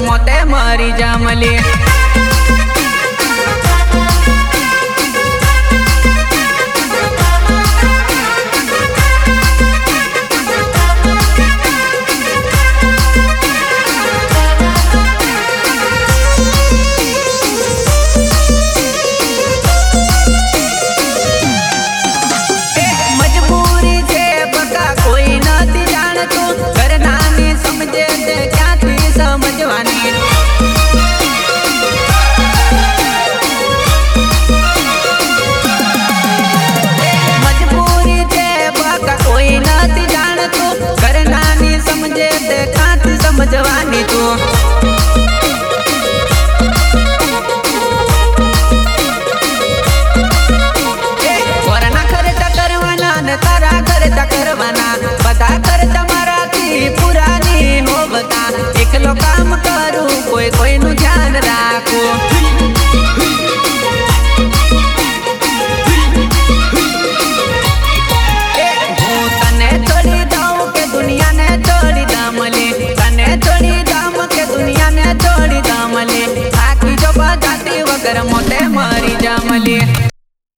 મોતે મરી જામલી। समझवानी तू वरना खर्चा करवाना न तारा खर्चा करवाना बता खर्चा माराथी पुरानी हो बता एकलो काम करू कोई कोई नु ध्यान राखो। तने छोड़ी जाऊं के दुनिया ने छोड़ी दामली छोड़ी दाम के दुनिया ने छोड़ी दामली थाकी जो बजाती वगर मोते मरी जामली।